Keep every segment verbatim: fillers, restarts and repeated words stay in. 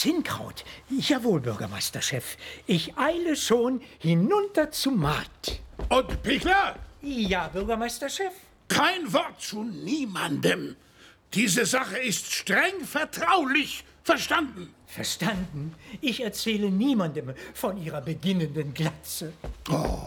Zinnkraut. Jawohl, Bürgermeisterchef. Ich eile schon hinunter zum Markt. Und Pichler? Ja, Bürgermeisterchef? Kein Wort zu niemandem. Diese Sache ist streng vertraulich. Verstanden? Verstanden. Ich erzähle niemandem von Ihrer beginnenden Glatze. Oh.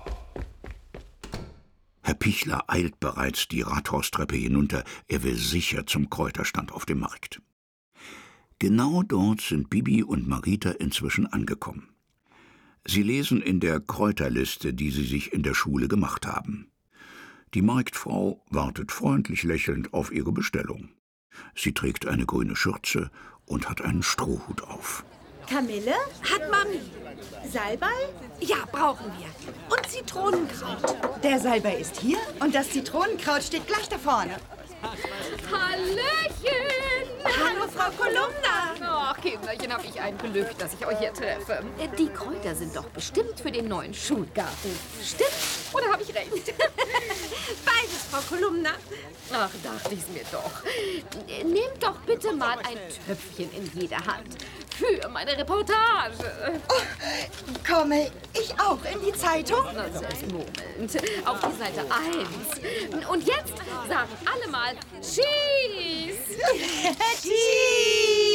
Herr Pichler eilt bereits die Rathhaustreppe hinunter. Er will sicher zum Kräuterstand auf dem Markt. Genau dort sind Bibi und Marita inzwischen angekommen. Sie lesen in der Kräuterliste, die sie sich in der Schule gemacht haben. Die Marktfrau wartet freundlich lächelnd auf ihre Bestellung. Sie trägt eine grüne Schürze und hat einen Strohhut auf. Kamille? Hat Mami. Salbei? Ja, brauchen wir. Und Zitronenkraut. Der Salbei ist hier und das Zitronenkraut steht gleich da vorne. Hallöchen! Hallo, Frau Kolumna! Ach, Kinderchen, hab ich ein Glück, dass ich euch hier treffe. Die Kräuter sind doch bestimmt für den neuen Schulgarten. Stimmt? Oder habe ich recht? Beides, Frau Kolumna. Ach, dachte ich's mir doch. Nehmt doch bitte mal ein Töpfchen in jede Hand. Für meine Reportage. Oh, komme ich auch in die Zeitung? Na, selbst Moment. Auf die Seite eins. Und jetzt sagen alle mal Tschüss. Tschüss.